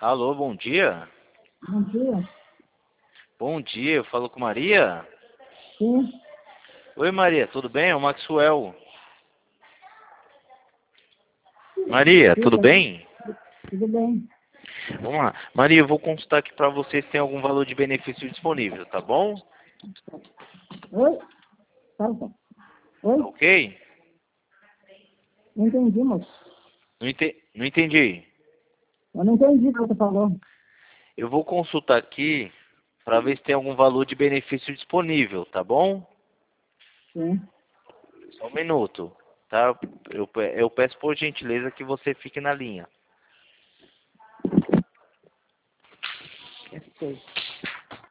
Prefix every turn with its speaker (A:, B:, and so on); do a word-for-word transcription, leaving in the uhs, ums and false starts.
A: Alô, bom dia.
B: Bom dia.
A: Bom dia, eu falo com Maria.
B: Sim.
A: Oi, Maria, tudo bem? É o Maxwell. Maria, tudo
B: Diga.
A: bem?
B: Tudo bem.
A: Vamos lá. Maria, eu vou consultar aqui para você se tem algum valor de benefício disponível, tá bom?
B: Oi? Fala, só.
A: Tá
B: Oi?
A: ok?
B: Não entendi, moço.
A: Não, ente... Não entendi.
B: Eu não entendi o que você falou.
A: Eu vou consultar aqui para ver se tem algum valor de benefício disponível, tá bom?
B: Sim.
A: Só um minuto, tá? Eu, pe- eu peço por gentileza que você fique na linha.
B: Eu sei.